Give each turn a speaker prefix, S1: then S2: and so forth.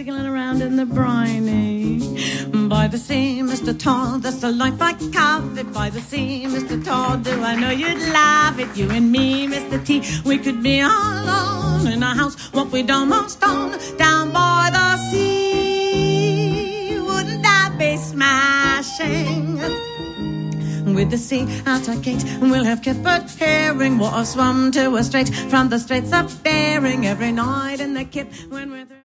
S1: wiggling around in the briny. By the sea, Mr. Todd, that's the life I covet. By the sea, Mr. Todd, do I know you'd love it? You and me, Mr. T, we could be all alone in a house, what we'd almost own, down by the sea. Wouldn't that be smashing? With the sea at our gate, we'll have kipper herring, water swum to us straight from the Straits of Bering every night in the kip when we're